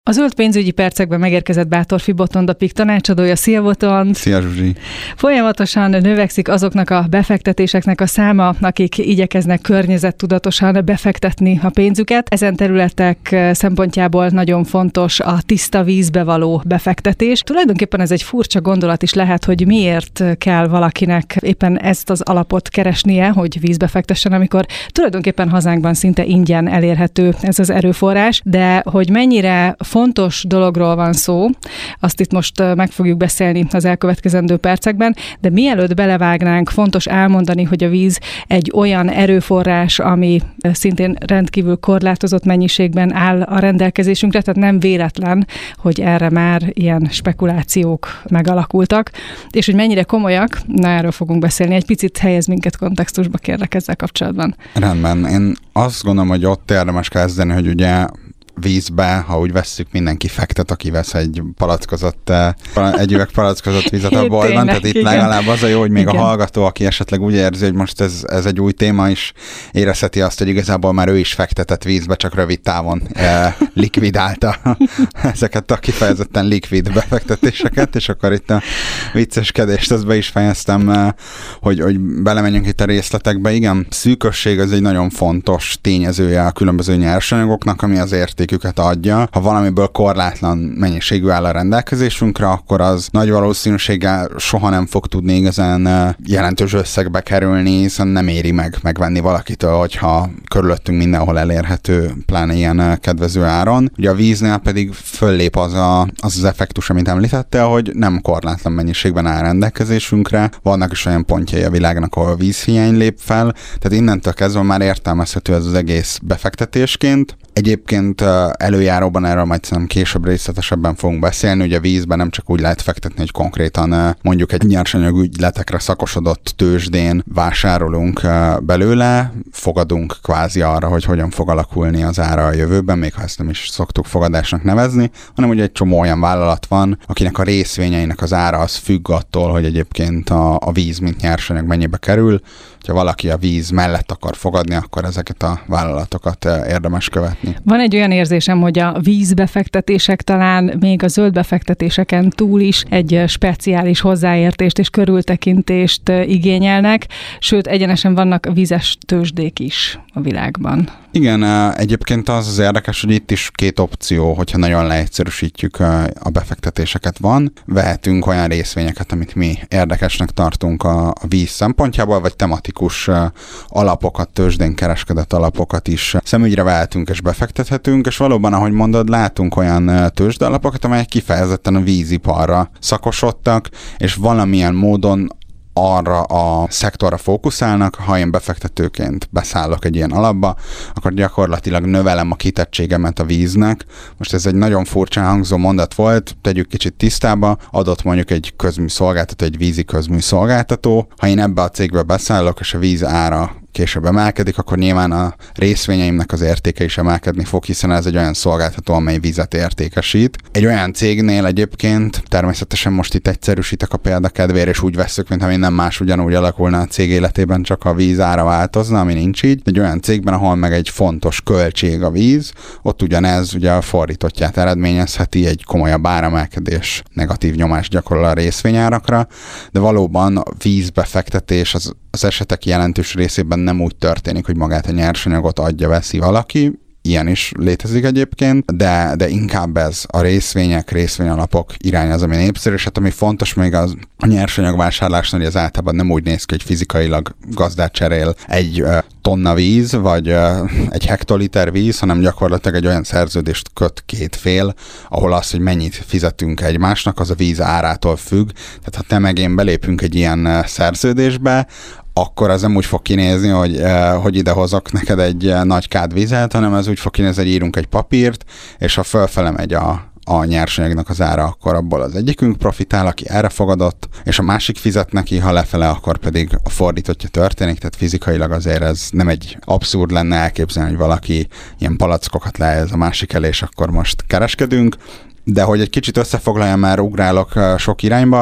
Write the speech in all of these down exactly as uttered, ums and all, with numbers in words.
A zöld pénzügyi percekben megérkezett Bátorfi Botond, a pé i ká tanácsadója. Szia, Botond! Szia, Zsuzsi! Folyamatosan növekszik azoknak a befektetéseknek a száma, akik igyekeznek környezettudatosan befektetni a pénzüket. Ezen területek szempontjából nagyon fontos a tiszta vízbe való befektetés. Tulajdonképpen ez egy furcsa gondolat is lehet, hogy miért kell valakinek éppen ezt az alapot keresnie, hogy vízbe fektessen, amikor tulajdonképpen hazánkban szinte ingyen elérhető ez az erőforrás, de hogy mennyire fontos dologról van szó, azt itt most meg fogjuk beszélni az elkövetkezendő percekben, de mielőtt belevágnánk, fontos elmondani, hogy a víz egy olyan erőforrás, ami szintén rendkívül korlátozott mennyiségben áll a rendelkezésünkre, tehát nem véletlen, hogy erre már ilyen spekulációk megalakultak, és hogy mennyire komolyak, na erről fogunk beszélni. Egy picit helyez minket kontextusba, kérlek ezzel kapcsolatban. Rendben. Én azt gondolom, hogy ott érdemes kezdeni, hogy ugye vízbe, ha úgy vesszük, mindenki fektet, aki vesz egy palackozott, egy üveg palackozott vizet a boltban, tehát itt igen. Legalább az a jó, hogy még igen. A hallgató, aki esetleg úgy érzi, hogy most ez, ez egy új téma is, érezheti azt, hogy igazából már ő is fektetett vízbe, csak rövid távon eh, likvidálta ezeket a kifejezetten likvid befektetéseket, és akkor itt a vicceskedést azt be is fejeztem, hogy, hogy belemenjünk itt a részletekbe. Igen, szűkösség az egy nagyon fontos tényezője a különböző nyersanyagoknak, ami az érték adja. Ha valamiből korlátlan mennyiségű áll a rendelkezésünkre, akkor az nagy valószínűséggel soha nem fog tudni igazán jelentős összegbe kerülni, hiszen nem éri meg megvenni valakitől, hogyha körülöttünk mindenhol elérhető, pláne ilyen kedvező áron. Ugye a víznél pedig föllép az, a, az az effektus, amit említette, hogy nem korlátlan mennyiségben áll rendelkezésünkre. Vannak is olyan pontjai a világnak, ahol a vízhiány lép fel, tehát innentől kezdve már értelmezhető ez az egész befektetésként. Egyébként előjáróban erről majd szerintem később részletesebben fogunk beszélni, ugye a vízben nem csak úgy lehet fektetni, hogy konkrétan mondjuk egy nyersanyagügyletekre szakosodott tőzsdén vásárolunk belőle, fogadunk kvázi arra, hogy hogyan fog alakulni az ára a jövőben, még ha ezt nem is szoktuk fogadásnak nevezni, hanem ugye egy csomó olyan vállalat van, akinek a részvényeinek az ára az függ attól, hogy egyébként a, a víz, mint nyersanyag mennyibe kerül. Ha valaki a víz mellett akar fogadni, akkor ezeket a vállalatokat érdemes követni. Van egy olyan érzésem, hogy a vízbefektetések talán még a zöld befektetéseken túl is egy speciális hozzáértést és körültekintést igényelnek, sőt egyenesen vannak vízes tőzsdék is a világban. Igen, egyébként az az érdekes, hogy itt is két opció, hogyha nagyon leegyszerűsítjük a befektetéseket van. Vehetünk olyan részvényeket, amit mi érdekesnek tartunk a, a víz szempontjából, vagy tematikus alapokat, tőzsdén kereskedett alapokat is szemügyre vehetünk és befektethetünk, és valóban, ahogy mondod, látunk olyan tőzsdealapokat, amelyek kifejezetten a víziparra szakosodtak, és valamilyen módon arra a szektorra fókuszálnak. Ha én befektetőként beszállok egy ilyen alapba, akkor gyakorlatilag növelem a kitettségemet a víznek. Most ez egy nagyon furcsán hangzó mondat volt, tegyük kicsit tisztába, adott mondjuk egy közműszolgáltató, egy vízi közműszolgáltató. Ha én ebbe a cégbe beszállok, és a víz ára később emelkedik, akkor nyilván a részvényeimnek az értéke is emelkedni fog, hiszen ez egy olyan szolgáltató, amely vizet értékesít. Egy olyan cégnél egyébként, természetesen most itt egyszerűsítek a példa kedvére, és úgy vesszük, mintha minden más ugyanúgy alakulna a cég életében, csak a víz ára változna, ami nincs így. Egy olyan cégben, ahol meg egy fontos költség a víz, ott ugyanez ugye a fordítottját eredményezheti, egy komolyabb áremelkedés, negatív nyomást gyakorol a részvényárakra, de valóban a vízbefektetés az az esetek jelentős részében nem úgy történik, hogy magát a nyersanyagot adja, veszi valaki, ilyen is létezik egyébként, de, de inkább ez a részvények, részvényalapok irány az, ami népszerű, és hát ami fontos még az a nyersanyagvásárlásnál, hogy az általában nem úgy néz ki, hogy fizikailag gazdát cserél egy uh, tonna víz, vagy uh, egy hektoliter víz, hanem gyakorlatilag egy olyan szerződést köt két fél, ahol az, hogy mennyit fizetünk egymásnak, az a víz árától függ. Tehát ha te meg én belépünk egy ilyen uh, szerződésbe, akkor az nem úgy fog kinézni, hogy, hogy idehozok neked egy nagy kád vizet, hanem ez úgy fog kinézni, hogy írunk egy papírt, és ha fölfele megy a, a nyersanyagnak az ára, akkor abból az egyikünk profitál, aki erre fogadott, és a másik fizet neki, ha lefele, akkor pedig a fordítottja történik, tehát fizikailag azért ez nem egy abszurd lenne elképzelni, hogy valaki ilyen palackokat lehelyez a másik elé, és akkor most kereskedünk. De hogy egy kicsit összefoglaljam, már ugrálok sok irányba,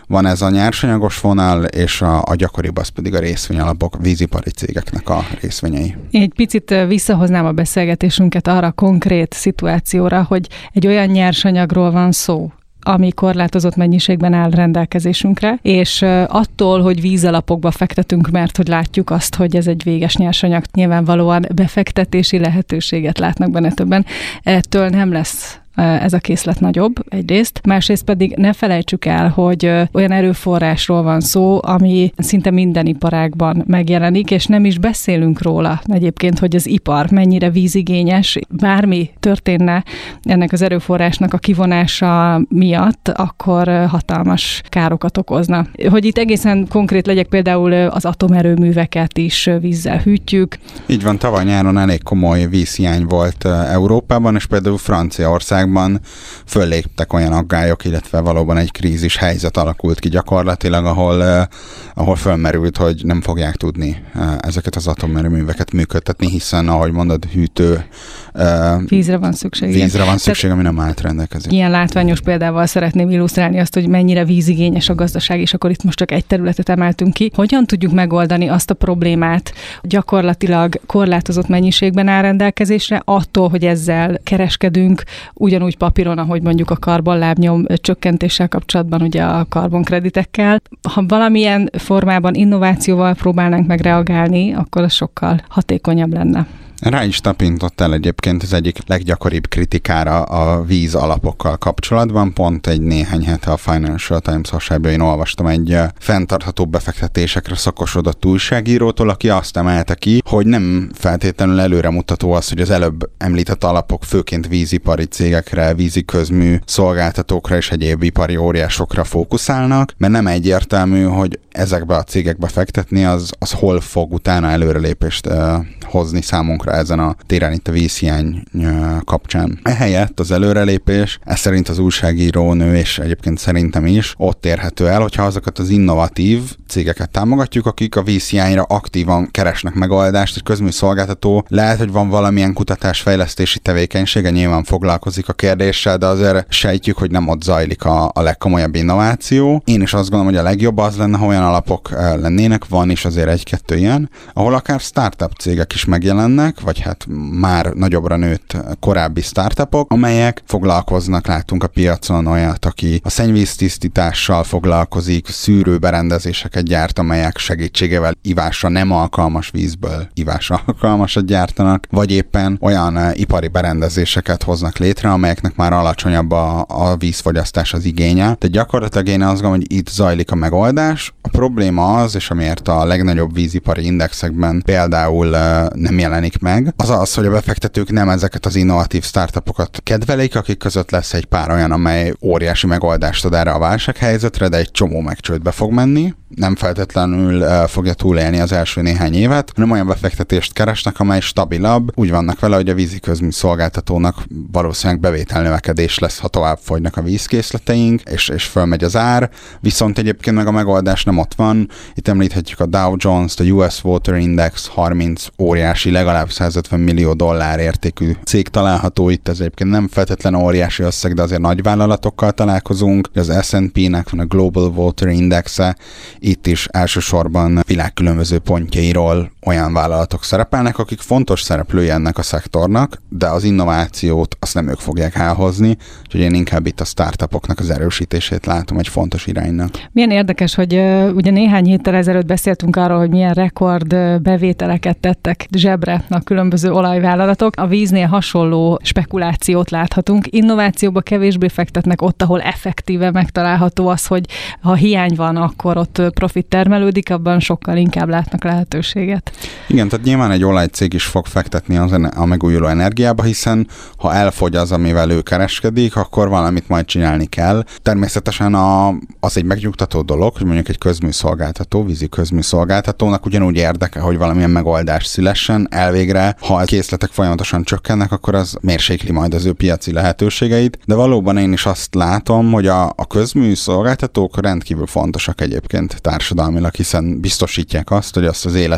van ez a nyersanyagos vonal, és a, a gyakoribb az pedig a részvényalapok, vízipari cégeknek a részvényei. Én egy picit visszahoznám a beszélgetésünket arra a konkrét szituációra, hogy egy olyan nyersanyagról van szó, ami korlátozott mennyiségben áll rendelkezésünkre, és attól, hogy vízalapokba fektetünk, mert hogy látjuk azt, hogy ez egy véges nyersanyag, nyilvánvalóan befektetési lehetőséget látnak benne többen, ettől nem lesz ez a készlet nagyobb egyrészt, másrészt pedig ne felejtsük el, hogy olyan erőforrásról van szó, ami szinte minden iparágban megjelenik, és nem is beszélünk róla egyébként, hogy az ipar mennyire vízigényes, bármi történne ennek az erőforrásnak a kivonása miatt, akkor hatalmas károkat okozna. Hogy itt egészen konkrét legyek, például az atomerőműveket is vízzel hűtjük. Így van, tavaly nyáron elég komoly vízhiány volt Európában, és például Franciaország fölléptek olyan aggályok, illetve valóban egy krízis helyzet alakult ki gyakorlatilag, ahol, uh, ahol fölmerült, hogy nem fogják tudni uh, ezeket az atomerőműveket működtetni, hiszen, ahogy mondod, hűtő uh, vízre van szükség. Vízre van szükség, ami nem állt rendelkezik. Ilyen látványos példával szeretném illusztrálni azt, hogy mennyire vízigényes a gazdaság, és akkor itt most csak egy területet emeltünk ki. Hogyan tudjuk megoldani azt a problémát, gyakorlatilag korlátozott mennyiségben áll rendelkezésre, attól, hogy ezzel kereskedünk, ugyanúgy papíron, ahogy mondjuk a karbonlábnyom csökkentéssel kapcsolatban, ugye a karbonkreditekkel. Ha valamilyen formában innovációval próbálnánk meg reagálni, akkor az sokkal hatékonyabb lenne. Rá is tapintottál egyébként az egyik leggyakoribb kritikára a víz alapokkal kapcsolatban. Pont egy néhány hete a Financial Times hasábban én olvastam egy fenntartható befektetésekre szakosodott újságírótól, aki azt emelte ki, hogy nem feltétlenül előremutató az, hogy az előbb említett alapok főként vízipari cégekre, vízi közmű szolgáltatókra és egyéb ipari óriásokra fókuszálnak, mert nem egyértelmű, hogy ezekbe a cégekbe fektetni, az, az hol fog utána előrelépést uh, hozni számunkra ezen a téren itt a vízhiány uh, kapcsán. Ehelyett az előrelépés, ez szerint az újságíró nő, és egyébként szerintem is ott érhető el, hogyha azokat az innovatív cégeket támogatjuk, akik a vízhiányra aktívan keresnek megoldást, egy közműszolgáltató lehet, hogy van valamilyen kutatásfejlesztési tevékenysége, nyilván foglalkozik a kérdéssel, de azért sejtjük, hogy nem ott zajlik a, a legkomolyabb innováció. Én is azt gondolom, hogy a legjobb az lenne, ha olyan alapok lennének, van is azért egy-kettő ilyen, ahol akár startup cégek is megjelennek, vagy hát már nagyobbra nőtt korábbi startupok, amelyek foglalkoznak, látunk a piacon olyat, aki a szennyvíztisztítással foglalkozik, szűrőberendezéseket gyárt, amelyek segítségével ivásra nem alkalmas vízből ivásra alkalmasat gyártanak, vagy éppen olyan ipari berendezéseket hoznak létre, amelyeknek már alacsonyabb a, a vízfogyasztás az igénye. Tehát gyakorlatilag én azt gondolom, hogy itt zajlik a megoldás. A probléma az, és amiért a legnagyobb vízipari indexekben például uh, nem jelenik meg, az az, hogy a befektetők nem ezeket az innovatív startupokat kedvelik, akik között lesz egy pár olyan, amely óriási megoldást ad erre a válsághelyzetre, de egy csomó meg csődbe fog menni. Nem feltétlenül uh, fogja túlélni az első néhány évet, hanem olyan befektetést keresnek, amely stabilabb. Úgy vannak vele, hogy a víziközmű szolgáltatónak valószínűleg bevételnövekedés lesz, ha tovább fogynak a vízkészleteink, és, és fölmegy az ár. Viszont egyébként meg a megoldás nem ott van. Itt említhetjük a Dow Jones-t, a U S Water Index harminc óriási, legalább százötven millió dollár értékű cég található itt. Ez egyébként nem feltétlenül óriási összeg, de azért nagy vállalatokkal találkozunk. Az S and P-nek van a Global Water Indexe. Itt is elsősorban világ különböző pontjairól olyan vállalatok szerepelnek, akik fontos szereplői ennek a szektornak, de az innovációt azt nem ők fogják elhozni, úgyhogy én inkább itt a startupoknak az erősítését látom egy fontos iránynak. Milyen érdekes, hogy uh, ugye néhány héttel ezelőtt beszéltünk arról, hogy milyen rekord uh, bevételeket tettek zsebre a különböző olajvállalatok. A víznél hasonló spekulációt láthatunk. Innovációba kevésbé fektetnek ott, ahol effektíve megtalálható az, hogy ha hiány van, akkor ott profit termelődik, abban sokkal inkább látnak lehetőséget. Igen, tehát nyilván egy olajcég is fog fektetni az a megújuló energiába, hiszen ha elfogy az, amivel ő kereskedik, akkor valamit majd csinálni kell. Természetesen a, az egy megnyugtató dolog, hogy mondjuk egy közműszolgáltató, vízi közműszolgáltatónak ugyanúgy érdeke, hogy valamilyen megoldás szülessen. Elvégre, ha a készletek folyamatosan csökkennek, akkor az mérsékli majd az ő piaci lehetőségeit. De valóban én is azt látom, hogy a, a közműszolgáltatók rendkívül fontosak egyébként társadalmilag, hiszen biztosítják azt, hogy azt az életmódot,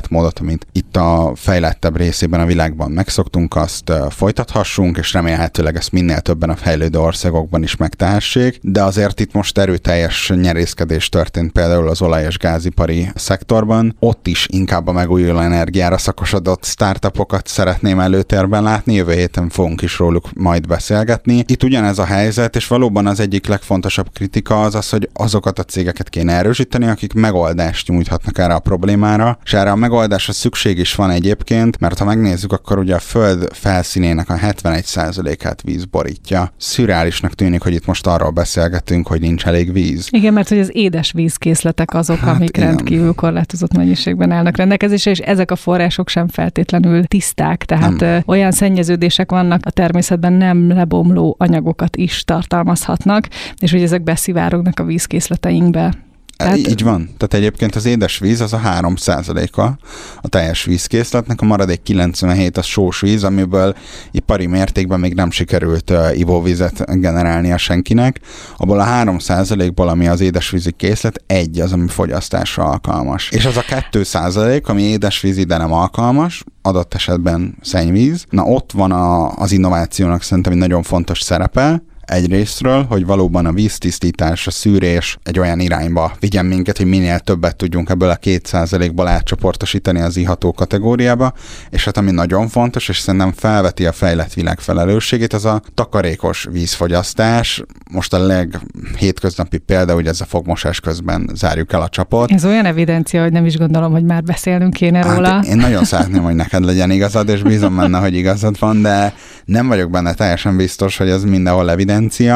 amit itt a fejlettebb részében a világban megszoktunk, azt folytathassunk, és remélhetőleg ezt minél többen a fejlődő országokban is megtehessék, de azért itt most erőteljes nyerészkedés történt például az olaj- és gázipari szektorban. Ott is inkább a megújuló energiára szakosodott startupokat szeretném előtérben látni, jövő héten fogunk is róluk majd beszélgetni. Itt ugyanez a helyzet, és valóban az egyik legfontosabb kritika az az, hogy azokat a cégeket kéne erősíteni, akik megoldást nyújthatnak erre a problémára, és erre a megoldásra szükség is van egyébként, mert ha megnézzük, akkor ugye a Föld felszínének a hetvenegy százalékát víz borítja. Szürreálisnak tűnik, hogy itt most arról beszélgetünk, hogy nincs elég víz. Igen, mert hogy az édes vízkészletek azok, hát amik igen. rendkívül korlátozott mennyiségben állnak rendelkezésre, és ezek a források sem feltétlenül tiszták, tehát nem. olyan szennyeződések vannak, a természetben nem lebomló anyagokat is tartalmazhatnak, és hogy ezek beszivárognak a vízkészleteinkbe. Tehát... Így van. Tehát egyébként az édes víz az a három százaléka a teljes vízkészletnek, a maradék kilencvenhét az sós víz, amiből ipari mértékben még nem sikerült uh, ivóvizet generálnia senkinek. Abból a három százalékból, ami az édesvízi készlet, egy az, ami fogyasztásra alkalmas. És az a két százalék, ami édesvíz ide nem alkalmas, adott esetben szennyvíz. Na ott van a, az innovációnak szerintem egy nagyon fontos szerepe, egyrésztről, hogy valóban a víztisztítás, a szűrés egy olyan irányba vigyen minket, hogy minél többet tudjunk ebből a két százalékból átcsoportosítani az iható kategóriába, és hát ami nagyon fontos, és szerintem felveti a fejlett világ felelősségét, az a takarékos vízfogyasztás. Most a leghétköznapi példa, hogy ez a fogmosás közben zárjuk el a csapot. Ez olyan evidencia, hogy nem is gondolom, hogy már beszélnünk kéne hát róla. Én nagyon szeretném, hogy neked legyen igazad, és bízom benne, hogy igazad van, de nem vagyok benne teljesen biztos, hogy ez mindenhol evidencia.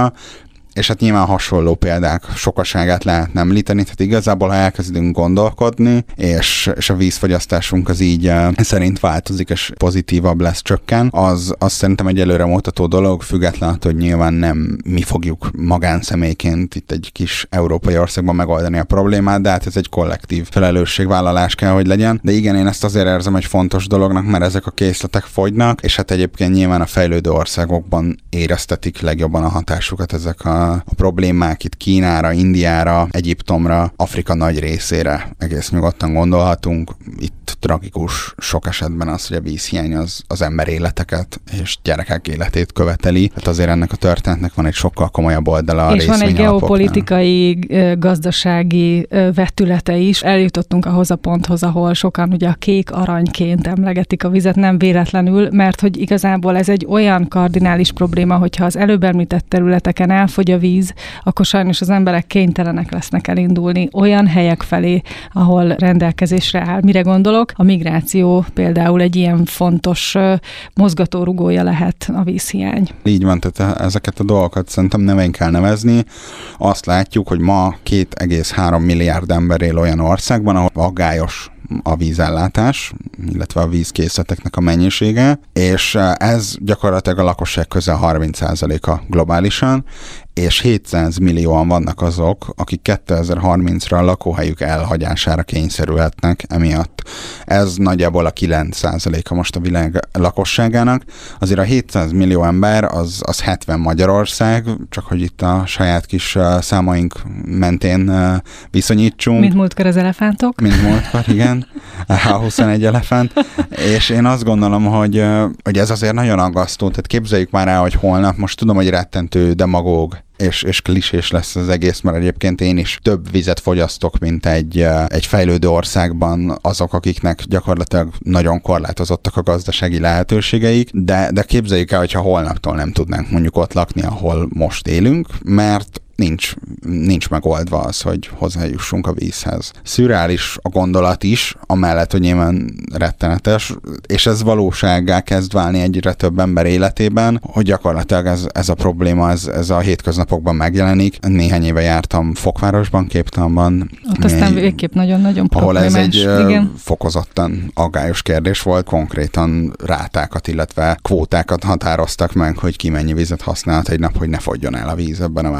És hát nyilván hasonló példák sokaságát lehetne említeni, tehát igazából, ha elkezdünk gondolkodni, és, és a vízfogyasztásunk az így uh, szerint változik, és pozitívabb lesz, csökken, az, az szerintem egy előremutató dolog, függetlenül, hogy nyilván nem mi fogjuk magánszemélyként itt egy kis európai országban megoldani a problémát, de hát ez egy kollektív felelősségvállalás kell, hogy legyen. De igen, én ezt azért érzem egy fontos dolognak, mert ezek a készletek fogynak, és hát egyébként nyilván a fejlődő országokban éreztetik legjobban a hatásukat ezek a a problémák itt Kínára, Indiára, Egyiptomra, Afrika nagy részére egész nyugodtan gondolhatunk. Itt tragikus sok esetben az, hogy a vízhiány az, az ember életeket és gyerekek életét követeli. Hát azért ennek a történetnek van egy sokkal komolyabb oldala a és van egy geopolitikai, gazdasági vetülete is. Eljutottunk ahhoz a ponthoz, ahol sokan ugye a kék aranyként emlegetik a vizet, nem véletlenül, mert hogy igazából ez egy olyan kardinális probléma, hogyha az előbb említett területeken elfogy a víz, akkor sajnos az emberek kénytelenek lesznek elindulni olyan helyek felé, ahol rendelkezésre áll. Mire gondolok? A migráció például egy ilyen fontos mozgatórugója lehet a vízhiány. Így van, tehát ezeket a dolgokat szerintem nevén kell nevezni. Azt látjuk, hogy ma két egész három milliárd ember él olyan országban, ahol aggályos a vízellátás, illetve a vízkészleteknek a mennyisége, és ez gyakorlatilag a lakosság közel harminc százaléka globálisan, és hétszáz millióan vannak azok, akik kétezer-harmincra a lakóhelyük elhagyására kényszerülhetnek emiatt. Ez nagyjából a kilenc százaléka most a világ lakosságának. Azért a hétszáz millió ember az, az hetven Magyarország, csak hogy itt a saját kis számaink mentén viszonyítsunk. Mint múltkor az elefántok. Mint múltkor, igen. A huszonegy elefánt. És én azt gondolom, hogy, hogy ez azért nagyon aggasztó. Tehát képzeljük már el, hogy holnap, most tudom, hogy rettentő demagóg és, és klisés lesz az egész, mert egyébként én is több vizet fogyasztok, mint egy, egy fejlődő országban azok, akiknek gyakorlatilag nagyon korlátozottak a gazdasági lehetőségeik, de, de képzeljük el, hogyha holnaptól nem tudnánk mondjuk ott lakni, ahol most élünk, mert Nincs, nincs megoldva az, hogy hozzájussunk a vízhez. Szürreális a gondolat is, amellett, hogy nyilván rettenetes, és ez valósággá kezd válni egyre több ember életében, hogy gyakorlatilag ez, ez a probléma, ez, ez a hétköznapokban megjelenik. Néhány éve jártam Fokvárosban, Képtalanban. Ott aztán végképp nagyon-nagyon problémás. Ahol ez egy igen. fokozottan aggályos kérdés volt, konkrétan rátákat, illetve kvótákat határoztak meg, hogy ki mennyi vizet használhat egy nap, hogy ne fogyjon el a víz ebben a városban.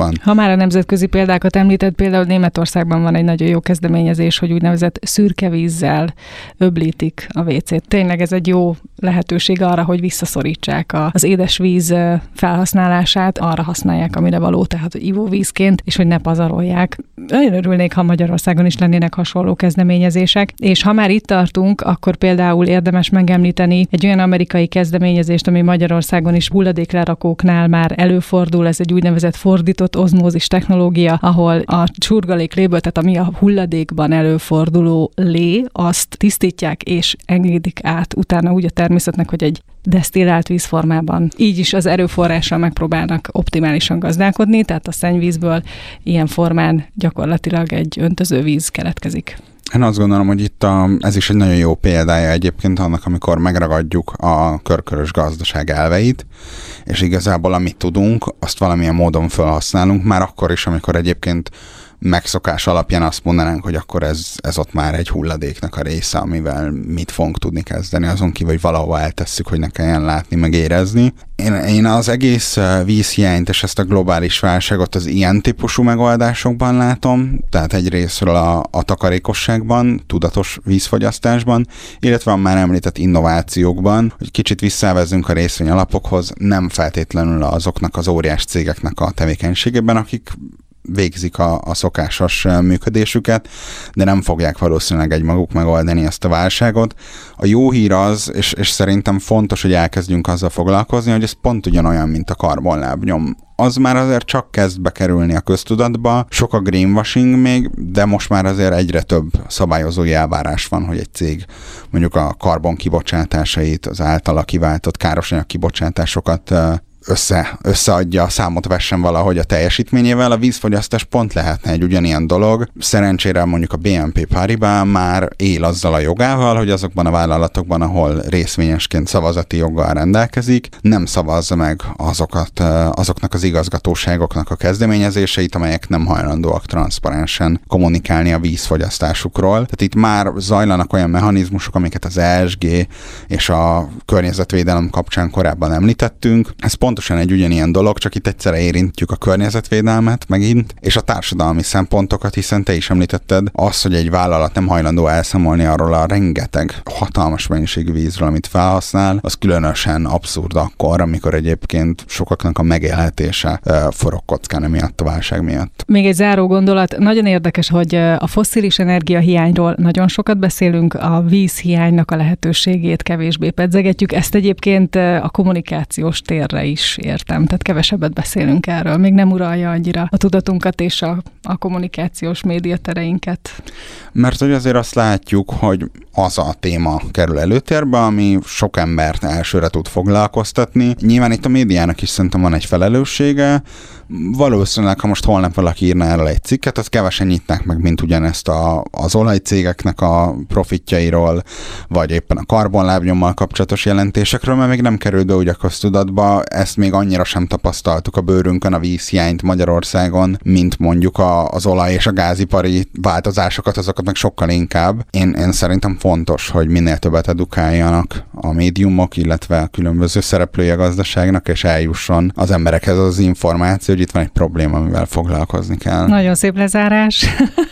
van. Ha már a nemzetközi példákat említett, például Németországban van egy nagyon jó kezdeményezés, hogy úgynevezett szürke vízzel öblítik a vécét. Tényleg ez egy jó lehetőség arra, hogy visszaszorítsák a, az édesvíz felhasználását, arra használják, amire való, tehát ivóvízként, és hogy ne pazarolják. Nagyon örülnék, ha Magyarországon is lennének hasonló kezdeményezések, és ha már itt tartunk, akkor például érdemes megemlíteni egy olyan amerikai kezdeményezést, ami Magyarországon is hulladéklerakóknál már előfordul, ez egy úgynevezett fordított ozmózis technológia, ahol a csurgalék léből, tehát ami a hulladékban előforduló lé, azt tisztítják és engedik át utána úgy a természetnek, hogy egy desztillált vízformában. Így is az erőforrással megpróbálnak optimálisan gazdálkodni, tehát a szennyvízből ilyen formán gyakorlatilag egy öntöző víz keletkezik. Én azt gondolom, hogy itt a, ez is egy nagyon jó példája egyébként annak, amikor megragadjuk a körkörös gazdaság elveit, és igazából amit tudunk, azt valamilyen módon felhasználunk, már akkor is, amikor egyébként megszokás alapján azt mondanánk, hogy akkor ez, ez ott már egy hulladéknak a része, amivel mit fogunk tudni kezdeni, azon kívül, hogy valahova eltesszük, hogy ne kelljen látni, meg érezni. Én, én az egész vízhiányt és ezt a globális válságot az ilyen típusú megoldásokban látom, tehát egyrésztről a, a takarékosságban, tudatos vízfogyasztásban, illetve a már említett innovációkban, hogy kicsit visszavezzünk a részvény alapokhoz, nem feltétlenül azoknak az óriás cégeknek a tevékenységében, akik végzik a, a szokásos működésüket, de nem fogják valószínűleg egymaguk megoldani ezt a válságot. A jó hír az, és, és szerintem fontos, hogy elkezdjünk azzal foglalkozni, hogy ez pont ugyanolyan, mint a karbonlábnyom. Az már azért csak kezd bekerülni a köztudatba, sok a greenwashing még, de most már azért egyre több szabályozói elvárás van, hogy egy cég mondjuk a karbon kibocsátásait, az általa kiváltott károsanyag kibocsátásokat Össze, összeadja, a számot vessen valahogy a teljesítményével, a vízfogyasztás pont lehetne egy ugyanilyen dolog. Szerencsére mondjuk a bé en pé Paribas már él azzal a jogával, hogy azokban a vállalatokban, ahol részvényesként szavazati joggal rendelkezik, nem szavazza meg azokat, azoknak az igazgatóságoknak a kezdeményezéseit, amelyek nem hajlandóak transzparensen kommunikálni a vízfogyasztásukról. Tehát itt már zajlanak olyan mechanizmusok, amiket az e es gé és a környezetvédelem kapcsán korábban említettünk. Ez pont pontosan egy ugyanilyen dolog, csak itt egyszerre érintjük a környezetvédelmet megint, és a társadalmi szempontokat, hiszen te is említetted az, hogy egy vállalat nem hajlandó elszámolni arról a rengeteg hatalmas mennyiségű vízről, amit felhasznál, az különösen abszurd akkor, amikor egyébként sokaknak a megélhetése forog kockán emiatt a válság miatt. Még egy záró gondolat, nagyon érdekes, hogy a fosszilis energiahiányról nagyon sokat beszélünk, a vízhiánynak a lehetőségét kevésbé pedzegetjük, ezt egyébként a kommunikációs térre is értem, tehát kevesebbet beszélünk erről, még nem uralja annyira a tudatunkat és a, a kommunikációs médiatereinket. Mert hogy azért azt látjuk, hogy az a téma kerül előtérbe, ami sok embert elsőre tud foglalkoztatni. Nyilván itt a médiának is szerintem van egy felelőssége. Valószínűleg, ha most holnap valaki írna erről egy cikket, azt kevesen nyitnák meg, mint ugyanezt a, az olajcégeknek a profitjairól, vagy éppen a karbonlábnyommal kapcsolatos jelentésekről, mert még nem kerül be úgy a köztudatba. Ezt még annyira sem tapasztaltuk a bőrünkön, a vízhiányt Magyarországon, mint mondjuk a, az olaj- és a gázipari változásokat, azokat meg sokkal inkább. Én, én szerintem fontos, hogy minél többet edukáljanak a médiumok, illetve a különböző szereplői a gazdaságnak, és eljusson az emberekhez az információ, hogy itt van egy probléma, amivel foglalkozni kell. Nagyon szép lezárás.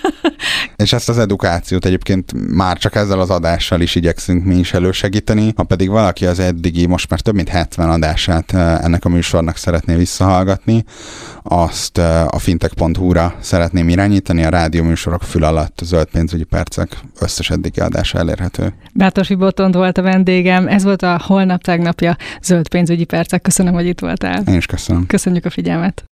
És ezt az edukációt egyébként már csak ezzel az adással is igyekszünk mi is elősegíteni. Ha pedig valaki az eddigi, most már több mint hetven adását ennek a műsornak szeretné visszahallgatni, azt a fintech pont hu-ra szeretném irányítani, a rádióműsorok fül alatt a Zöld pénzügyi percek összes eddigi adása elérhető. Bátorfi Botond volt a vendégem, ez volt a holnap tegnapja Zöld pénzügyi percek. Köszönöm, hogy itt voltál. Én is köszönöm. Köszönjük a figyelmet.